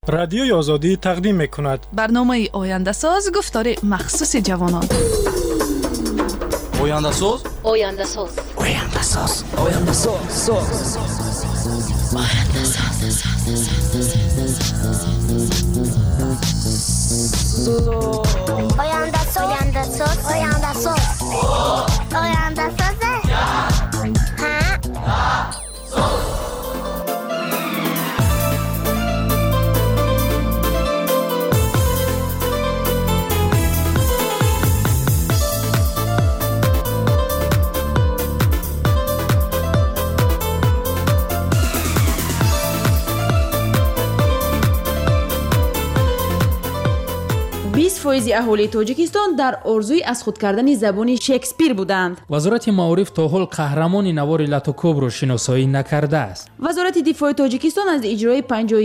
رادیوی آزادی تقدیم می‌کند. برنامه آینده‌ساز گفتار مخصوص جوانان. آینده‌ساز فایزی اهالی تاجیکستان در آرزوی از خود کردن زبان شکسپیر بودند. وزارت معارف تا حال قهرمان نوار لاتوکوب را شناسایی نکرده است. وزارت دفاع تاجیکستان از اجرای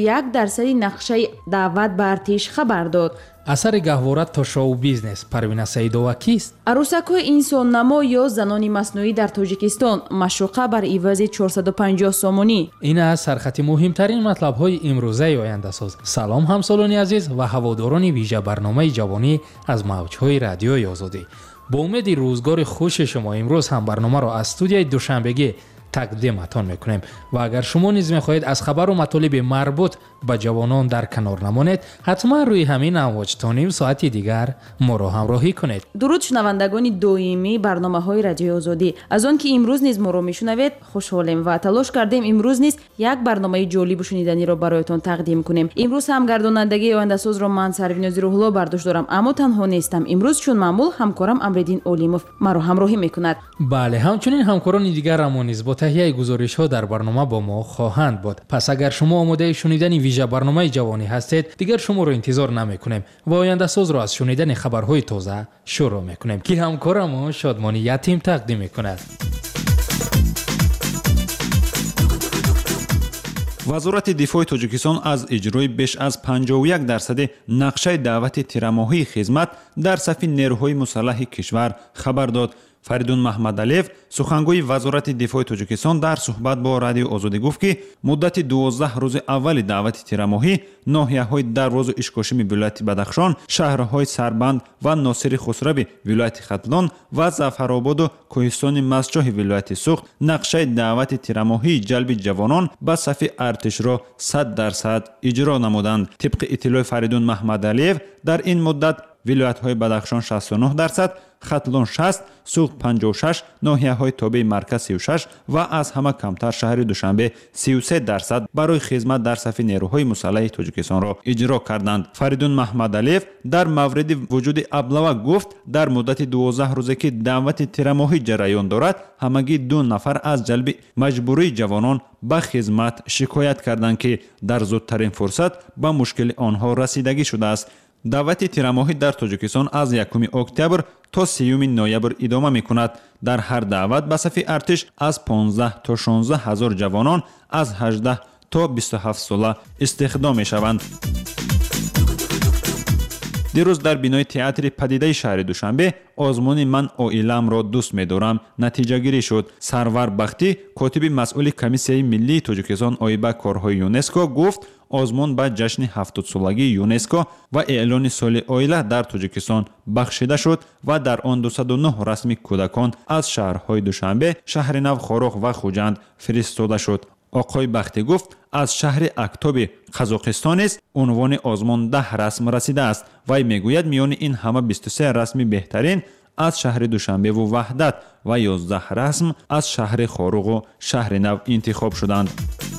51% نقشه دعوت به ارتش خبر داد. اثر گهواره تا شو بیزنس پروین سیدووا کیست؟ عروسک‌های انسان نما یا زنان مصنوعی در تاجیکستان مشروقه بر عوض 450 سومونی. این از سرخط مهمترین مطلب‌های امروزه آینده‌ساز. سلام همسالان عزیز و هواداران ویژه برنامه جوانی از موج‌های رادیوی آزادی. با امید روزگار خوش شما امروز هم برنامه را از استودیوی دوشنبگی تقدیمتان میکنیم و اگر شما نیز میخواهید از خبر و مطالب مربوط به جوانان در کنار نمانید حتما روی همین امواج تا نیم ساعت دیگر ما را همراهی کنید. درود شنوندگان دائمی برنامه های رادیو آزادی، از آن که امروز نیز ما را میشنوید خوشحالیم و تلاش کردیم امروز نیز یک برنامه جالب و شنیدنی را برایتان تقدیم کنیم. امروز هم گردانندگی آینده‌ساز را من سروین روح‌الله برداشت دارم، اما تنها نیستم. امروز چون معمول همکارم امرالدین اولیموف مرا همراهی میکند. بله، همچنین همکاران دیگر ما نیز با تهیه گزارش‌ها در برنامه با ما خواهند بود. پس اگر شما آماده شنیدن ویژه برنامه جوانی هستید دیگر شما رو انتظار نمی‌کنیم و آینده‌ساز را از شنیدن خبرهای تازه شروع می‌کنیم که همکارم شادمانی یتیم تقدیم می‌کند. وزارت دفاع تاجیکستان از اجرای بیش از 51% نقشه دعوت تیرماهی خدمت در صف نیروهای مسلح کشور خبر داد. فریدون محمدعلیف سخنگوی وزارت دفاع تاجیکستان در صحبت با رادیو آزادی گفت که مدت 12 روز اول دعوت تیرماهی ناحیه‌های درواز و اشکاشم ولایت بدخشان، شهرهای سربند و ناصر خسروی ولایت ختلان و ظفرآباد و کوهستان مسجح ولایت سوخت نقشه دعوت تیرماهی جلب جوانان به صف ارتش را 100% اجرا نمودند. طبق اطلاع فریدون محمدعلیف در این مدت ولایت‌های بدخشان 69%، ختلان 60%، سوخت 56%، ناحیه‌های تابع مرکز 36% و از همه کمتر شهر دوشنبه 33% برای خدمت در صف نیروهای مسلح تاجیکستان را اجرا کردند. فریدون محمدعلیف در مورد وجود ابلوا گفت در مدت 12 روزه که دعوت تیرماهی جریان دارد همگی 2 نفر از جلب مجبوری جوانان به خدمت شکایت کردند که در زودترین فرصت به مشکل آنها رسیدگی شده است. دعوت تیرماهی در تاجیکستان از 1 اکتبر تا 3 نوامبر ادامه می‌کند. در هر دعوت به صف ارتش از 15 تا 16 هزار جوانان از 18 تا 27 ساله استخدام می‌شوند. دیروز در بینای تئاتر پدیده شهر دوشنبه آزمون من عائله‌ام را دوست می‌دارم نتیجه گیری شد. سرور بختی کاتب مسئول کمیسیای ملی تاجیکستان آیبه کارهای یونسکو گفت آزمون به جشن 70 سالگی یونسکو و اعلان سال عائله در تاجیکستان بخشیده شد و در آن 209 رسمی کودکان از شهرهای دوشنبه، شهرنو، خاروخ و خوجند فرستاده شد. آقای بختی گفت از شهر اکتاب قزاقستان است عنوان آزمون 10 رسم رسیده است. وی میگوید میان این همه 23 رسمی بهترین از شهر دوشنبه و وحدت و 11 رسم از شهر خاروخ و شهرنو انتخاب شدند.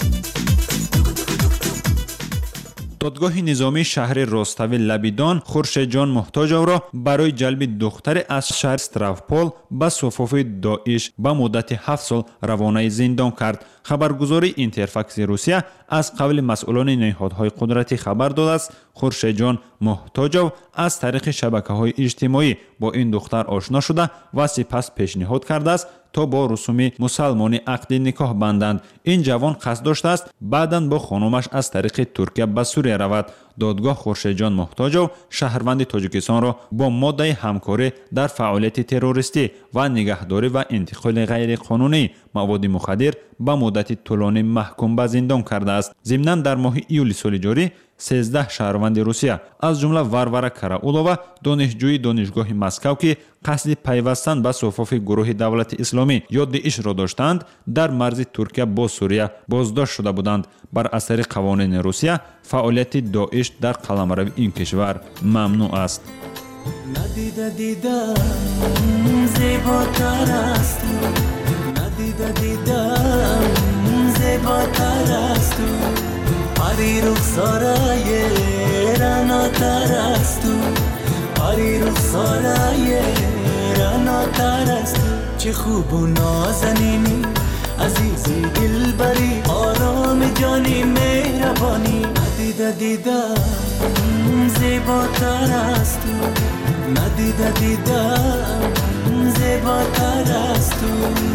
دادگاه نظامی شهر رستاوی لبیدان خورشید جان محتاجov را برای جلب دختر از شهر استرافپول به صفوف داعش به مدت 7 سال روانه زندان کرد. خبرگزاری اینترفاکس روسیه از قبل مسئولان نهادهای قدرتی خبر داده است خورشید جان محتاجov از طریق شبکه‌های اجتماعی با این دختر آشنا شده و سپس پیشنهاد کرده است تا با رسوم مسلمانی عقد نکاح بندند. این جوان قصد داشته است بعداً با خانمش از طریق ترکیه به سوریه رود. دادگاه خورشید جان محتاجov شهروند تاجیکستان را با ماده همکاری در فعالیت تروریستی و نگهداری و انتقال غیر قانونی مواد مخدر به مدت طولانی محکوم به زندان کرده است. ضمناً در ماه ایول سال جاری 13 шаҳрванди Русия аз ҷумла Варвара Караулова донишҷӯи донишгоҳи Москав ки қасди пайвастан ба суфуфи гурӯҳи давлати исломӣ ё ДИИШ-ро доштанд дар марзи Туркия бо Сурия боздошт шуда буданд. бар асари қавонини Русия фаъолияти ДоИШ дар қаламрави ин кишвар мамнӯъ аст. Nadida didam zebotar ast tu, nadida didam zebotar ast tu, pari ruxsaraye ranotar ast tu, pari ruxsaraye ranotar ast tu. Che khub u nazanini azizi dilbari aram jani mehrabani, nadida didam zebotar ast tu, nadida didam zebotar ast tu.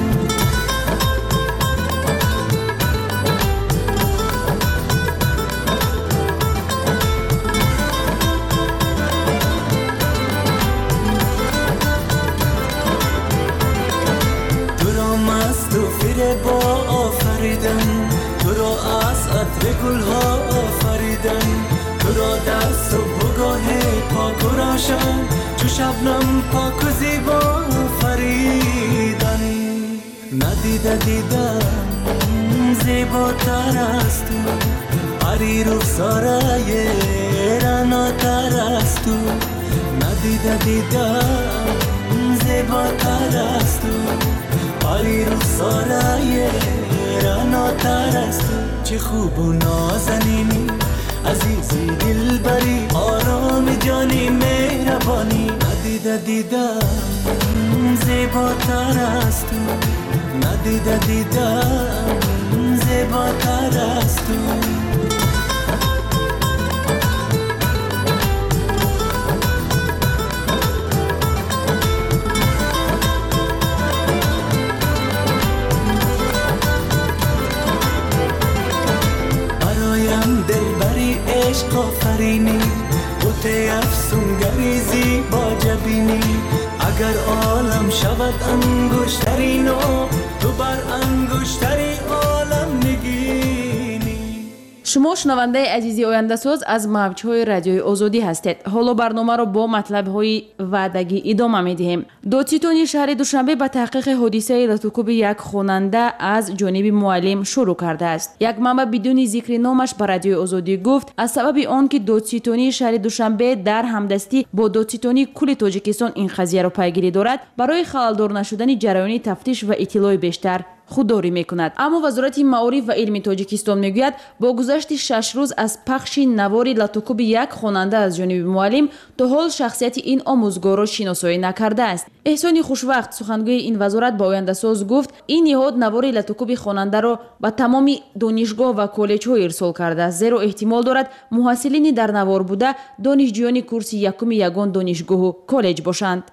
Turo mast u fireba afaridan, turo az atre gulha afaridan, turo dast u bugahe pak u roshan, چو شبنم پاک و زیبا فریدن. ندیده دیدم زیباتر است تو، پری رخسارای رعناتر است تو. ندیده دیدم زیباتر است تو، پری رخسارای رعناتر است تو. چه خوب و نازنینی عزیزی دلبری آرام جانی مهربانی. ندیده دیدم زیباتر است تو، ندیده دیدم زیباتر است تو. عشق آفرینی بوته افسونگری زیبا جبینی. اگر عالم شود انگشترین و تو بر انگشتری عالم نگینی. شما شنونده عزیزی آینده‌ساز از موج‌های رادیوی آزادی هستید. حالا برنامه را با مطلب‌های وعدگی ادامه می‌دهیم. دادستانی شهر دوشنبه به تحقیق حادثه لطوکوب یک خواننده از جانب معلم شروع کرده است. یک منبع بدون ذکر نامش به رادیوی آزادی گفت از سبب آن که دادستانی شهر دوشنبه در همدستی با دادستانی کل تاجیکستان این قضیه را پیگیری دارد، برای خلل‌دار نشدن جریان تفتیش و اطلاع بیشتر خودداری میکند. اما وزارت معارف و علم تاجیکستان میگوید با گذشت 6 روز از پخش نوار لطوکوب یک خواننده از جانب معلم تا حال شخصیت این آموزگار را شناسایی نکرده است. احسان خوشوقت سخنگوی این وزارت با آینده‌ساز گفت این نهاد نوار لطوکوب خواننده را به تمام دانشگاه و کالج‌ها ارسال کرده است، زیرا احتمال دارد محصلین در نوار بوده دانشجویان کورس یکم یگان دانشگاه و کالج باشند.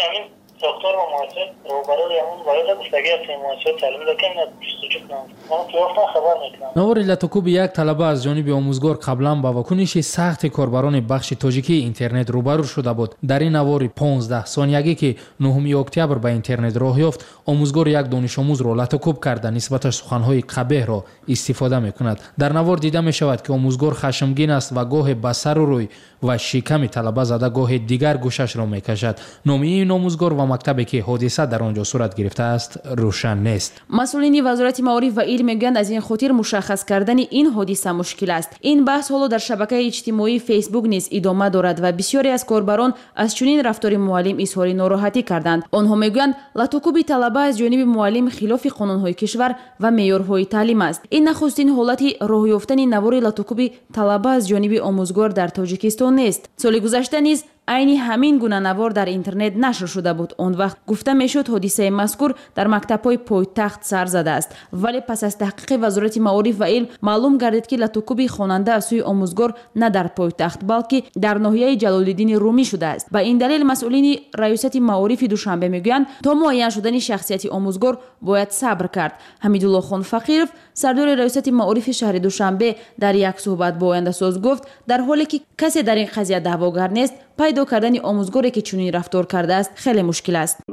دکتر و محاسب روبرای همون باید گفتگی از محاسب تعلیم دکن جستجو کنند. من توافق خبر میکنم. نوار لطوکوب یک طلبه از جانب آموزگار قبلا با واکنش سخت کاربران بخش تاجیکی اینترنت روبرو شده بود. در این نوار 15 ثانیه‌ای که 9 اکتبر به اینترنت راه یافت، آموزگار یک دانش آموز را لطوکوب کرده نسبتش سخن‌های قبیح را استفاده میکند. در نوار دیده می شود که آموزگار خشمگین است و گاه به سر و روی و شکم طلبه زده گاه دیگر گوشش را میکشد. نام این آموزگار و مکتبی که حادثه در آنجا صورت گرفته است روشن نیست. مسئولین وزارت معارف و علم میگویند از این خاطر مشخص کردن این حادثه مشکل است. این بحث حالا در شبکه اجتماعی فیسبوک نیز ادامه دارد و بسیاری از کاربران از چنین رفتار معلم اظهار ناراحتی کردند. آنها میگویند لطوکوب طلبه از جانب معلم خلاف قانون‌های کشور و معیارهای تعلیم است. این نخستین حالت راه یافتن نوار لطوکوب طلبه از جانب آموزگار در تاجیکستان نیست. سال گذشته نیز عین همین گونه نوار در اینترنت نشر شده بود. آن وقت گفته میشد حادثه مذکور در مکتب‌های پایتخت سر زده است، ولی پس از تحقیق وزارت معارف و علم معلوم گردید که لطوکوب خواننده از سوی آموزگار نه در پایتخت بلکه در ناحیه جلال‌الدین رومی شده است. به این دلیل مسئولین ریاست معارف دوشنبه میگویند تا معین شدن شخصیت آموزگار باید صبر کرد. حمیدالله خان فقیرов سردار ریاست معارف شهر دوشنبه در یک صحبت با آینده‌ساز گفت در حالی که کسی در این قضیه دعواگر نیست، پیدا کردن آموزگاری که چنین رفتار کرده است خیلی مشکل است. روزی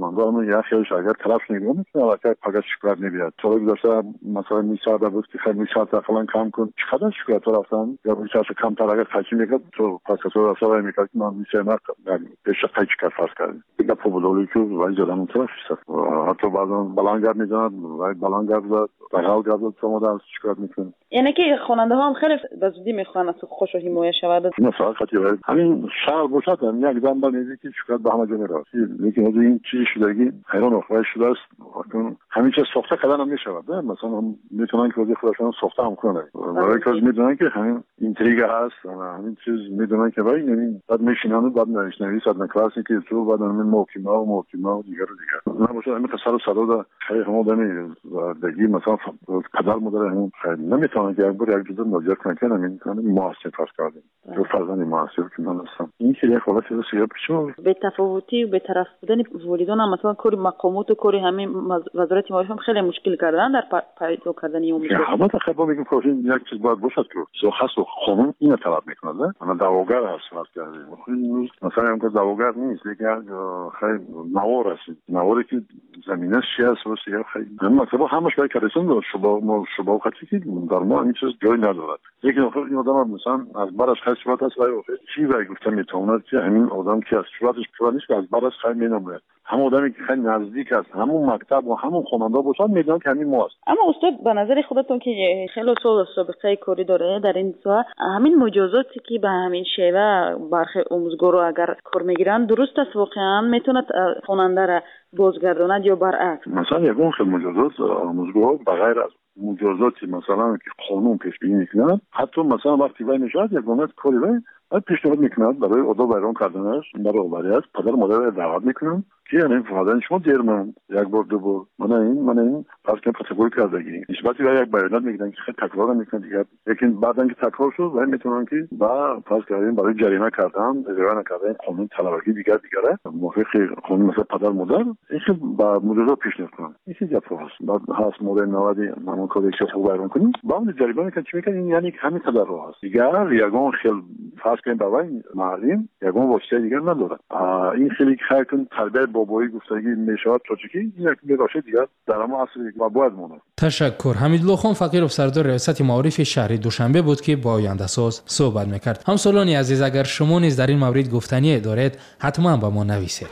کاماندو هم یا خیلیش اگر طرف نگاه میکنه البته فقط شکایت نمیاد. تو گذاشته مثلا میساعد بود که خیلی میساعد فلان کم کن چقدر شکایت تو رفتن یا میساعد کم تر اگر خرچی میکرد تو پس تو رسوای میکرد من میساعد بهش خیلی کار فرض کرد دیگه پولولی که وای زدم اون طرف است حتی بعضا بلانگرد میزنن وای بلانگرد بغل گرد تو مدام شکایت میکنه. یعنی که خواننده ها هم خیلی به زودی میخوان از خوش و حمایت شود. مثلا خاطر همین شهر باشد یک زنبال نیست که شکایت به همه جا میرسه لیکن از این چیزی شدگی حیران اخوای شده است همین چیز ساخته کردن هم میشود مثلا میتونن که خودشون ساخته هم کنن برای کاز میدونن که همین اینتریگ هست همین چیز میدونن که وای یعنی بعد میشینن بعد نویسنده کلاسی که تو بعد همین محکمه و دیگر نباشه همین قصر صدا خیلی همه دمی دگی مثلا پدر مادر همین خیلی نمیتونن که یک جدا نظر کنن همین معاصر فرض کردیم تو فرزند معاصر که من هستم این که یک حالت سیاه پیشو به تفاوتی و به طرف بودن والدین هم مثلا کاری مقامات و کاری همین وزارت معارف هم خیلی مشکل کردن در پیدا کردن این امور. البته خب میگم که یک چیز باید باشد که شخص و قانون اینو طلب میکنه اما دعواگر هست فرض کردیم مثلا هم که دعواگر نیست لیکن خیلی نوار است نواری که زمینه سیاست و سیاه خیلی هم مثلا همش باید کردن شبا خاطی که در ما این چیز جای ندارد لیکن آخر این آدم مثلا از برش خیلی صورت هست و چی وای گفتم میتواند که همین آدم که از صورتش پورا نیست که از برش خیلی مینامه هم آدمی که خیلی نزدیک است همون مکتب و همون خواننده باشه میدونن که همین ماست. اما استاد به نظر خودتون که خیلی سابقه کاری داره در این ساحه همین مجازاتی که به همین شیوه برخی آموزگارا اگر کار میگیرن درست است واقعا میتونه خواننده را بازگرداند یا برعکس؟ مثلا یگون خیلی مجازات آموزگار بغیر از مجازاتی مثلا که قانون پیش بینی میکنه حتی مثلا وقتی وای نشد یگونت کاری وای پیشنهاد میکنند برای ادب بیان کردنش برای اولیت پدر مادر دعوت میکنن که یعنی فادر شما دیرمن یک بار دو بار من این پس که کاتگوری کردگی نسبتی به یک بیانات میگن که خیلی تکرار میکنن دیگه لیکن بعدن که تکرار شد وای میتونن که با پس کردن برای جریمه کردن اجرا نکردن قانون طلبگی دیگه موافق قانون مثلا پدر مادر این با مجازات پیشنهاد کنن این چیزا هست بعد هست مورد 90 همون کودکس خوب بیان کنیم با اون جریمه که چی میکنن یعنی همین قدر راه هست دیگه یگان خیلی فرض کنیم برای معلم یگان واسطه دیگه نداره این خیلی خیلی تربیت بابایی گفتگی میشود تاجیکی یک میراشه دیگه در ما اصلی و باید مونه. تشکر. حمیدالله خان فقیرов سردار ریاست معارف شهر دوشنبه بود که با آینده ساز صحبت میکرد. همسالان عزیز اگر شما نیز در این مورد گفتنی دارید حتما به ما نویسید.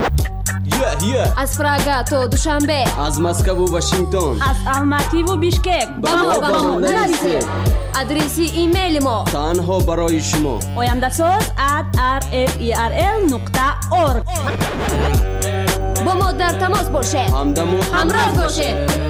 از پراگا تا دوشنبه از مسکو و واشنگتن از الماتی و بیشکک با ما نویسید. آدرس ایمیل ما تنها برای شما oyandasaz@rferl.org با ما در تماس باشید همراه باشید.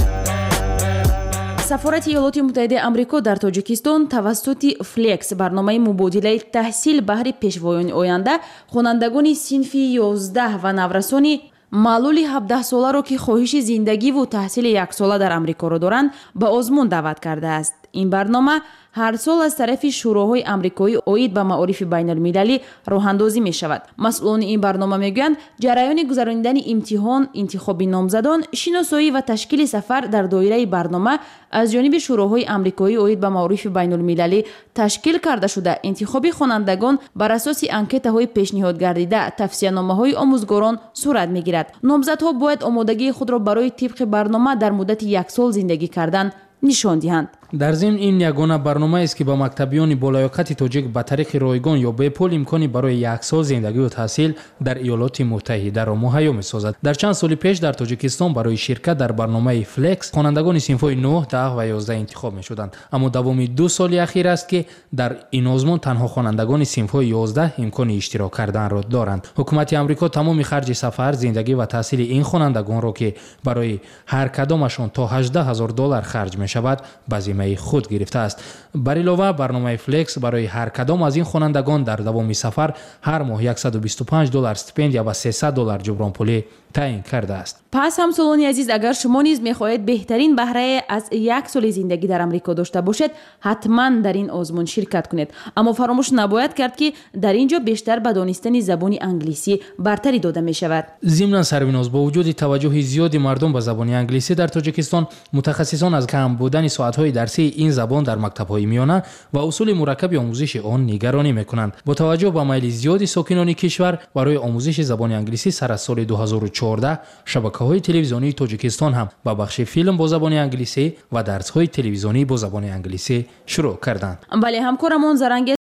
سفارت ایالات متحده آمریکا در تاجیکستان توسط فلکس برنامه مبادله تحصیل بهر پیشوایان آینده خوانندگان صنف 11 و نورسان معلول 17 ساله را که خواهش زندگی و تحصیل یک ساله در آمریکا را دارند به آزمون دعوت کرده است. این برنامه هر سال از طرف شوراهای آمریکایی اید به معارف بین المللی راه اندازی می شود. مسئولان این برنامه میگویند جریان گذراندن امتحان، انتخاب نامزدان، شناسایی و تشکیل سفر در دایره برنامه از جانب شوراهای آمریکایی اید به معارف بین المللی تشکیل کرده شده. انتخاب خوانندگان بر اساس انکت‌های پیشنهاد گردیده توصیه‌نامه‌های آموزگاران صورت می‌گیرد. نامزدها باید آمادگی خود را برای طبق برنامه در مدت یک سال زندگی کردن نشان دهند. در ضمن این یگانه برنامه است که با مکتبیان بالایاقت تاجیک به طریق رایگان یا به پول امکانی برای یک سال زندگی و تحصیل در ایالات متحده را مهیا می‌سازد. در چند سال پیش در تاجیکستان برای شرکت در برنامه فلکس خوانندگان صنف‌های 9، 10 و 11 انتخاب می‌شدند. اما دوام 2 سال اخیر است که در این آزمون تنها خوانندگان صنف‌های 11 امکان اشتراک کردن را دارند. حکومت آمریکا تمام خرج سفر، زندگی و تحصیل این خوانندگان را که برای هر کدامشان تا $18,000 خرج می‌شود به خود گرفته است. بر علاوه برنامه فلکس برای هر کدام از این خوانندگان در دوام سفر هر ماه $125 استیپندیا و $300 جبران پولی تعیین کرده است. پس همسالان عزیز اگر شما نیز می‌خواهید بهترین بهره از یک سال زندگی در آمریکا داشته باشید حتما در این آزمون شرکت کنید. اما فراموش نباید کرد که در اینجا بیشتر به دانستن زبان انگلیسی برتری داده می شود. ضمن سربناز با وجود توجه زیاد مردم به زبان انگلیسی در تاجیکستان متخصصان از کم بودن ساعت‌های درسی дарсии ин забон дар мактабҳои миёна ва усули мураккаби омӯзиши он нигаронӣ мекунанд. бо таваҷҷӯҳ ба майли зиёди сокинони кишвар барои омӯзиши забони англисӣ сар аз соли 2014 шабакаҳои телевизионии тоҷикистон ҳам ба бахши филм бо забони англисӣ ва дарсҳои телевизионӣ бо забони англисӣ шурӯъ карданд. бале ҳамкорамон Заранги